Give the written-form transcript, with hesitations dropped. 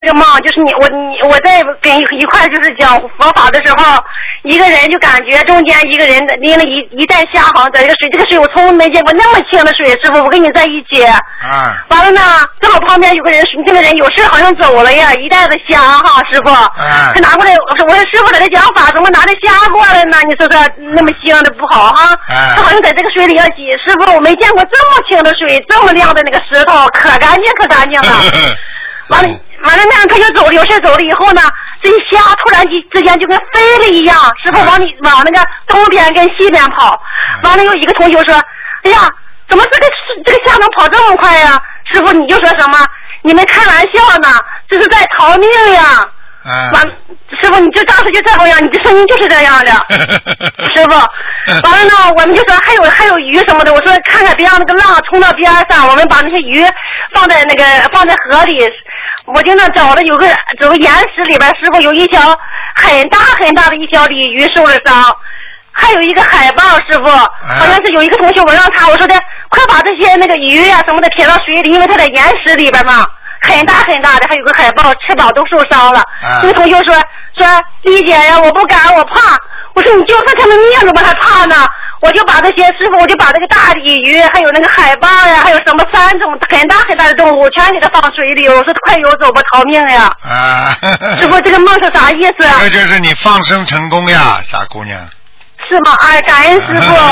这个梦就是我在跟一块就是讲佛法的时候，一个人就感觉中间一个人拎了一袋虾，好像在这个水我从没见过那么清的水，师傅，我跟你在一起。完了呢，正好旁边有个人，这个人有事好像走了呀，一袋子虾哈，师傅。他拿过来，我说师傅在这讲法，怎么拿着虾过来呢？你说这那么腥的不好哈。他好像在这个水里要洗，师傅，我没见过这么清的水，这么亮的那个石头，可干净可干净了。完了呢，他就走了，有事走了以后呢，这一虾突然之间就跟飞了一样，师傅往那个东边跟西边跑。完了有一个同学说：“哎呀，怎么这个虾能跑这么快呀？”师傅你就说什么？你们开玩笑呢，这是在逃命呀！完，师傅你就当时就这样，你的声音就是这样的，师傅。完了呢，我们就说还有鱼什么的，我说看看别让那个浪冲到边上，我们把那些鱼放在河里。我就那找了有个岩石里边，师傅有一条很大很大的一条鲤鱼受了伤，还有一个海豹，师傅好像是有一个同学我说的快把这些那个鱼呀什么的撇到水里，因为它在岩石里边嘛，很大很大的，还有个海豹翅膀都受伤了。这个同学说丽姐呀，我不敢，我怕。我说你就算他们命都把他怕呢，我就把这些师傅，我就把这个大鲤鱼，还有那个海豹呀，还有什么3种很大很大的动物，全给它放水里。我说快游走吧，逃命呀！师傅，这个梦是啥意思？ 这就是你放生成功呀，傻姑娘。 是吗？哎，感恩师傅。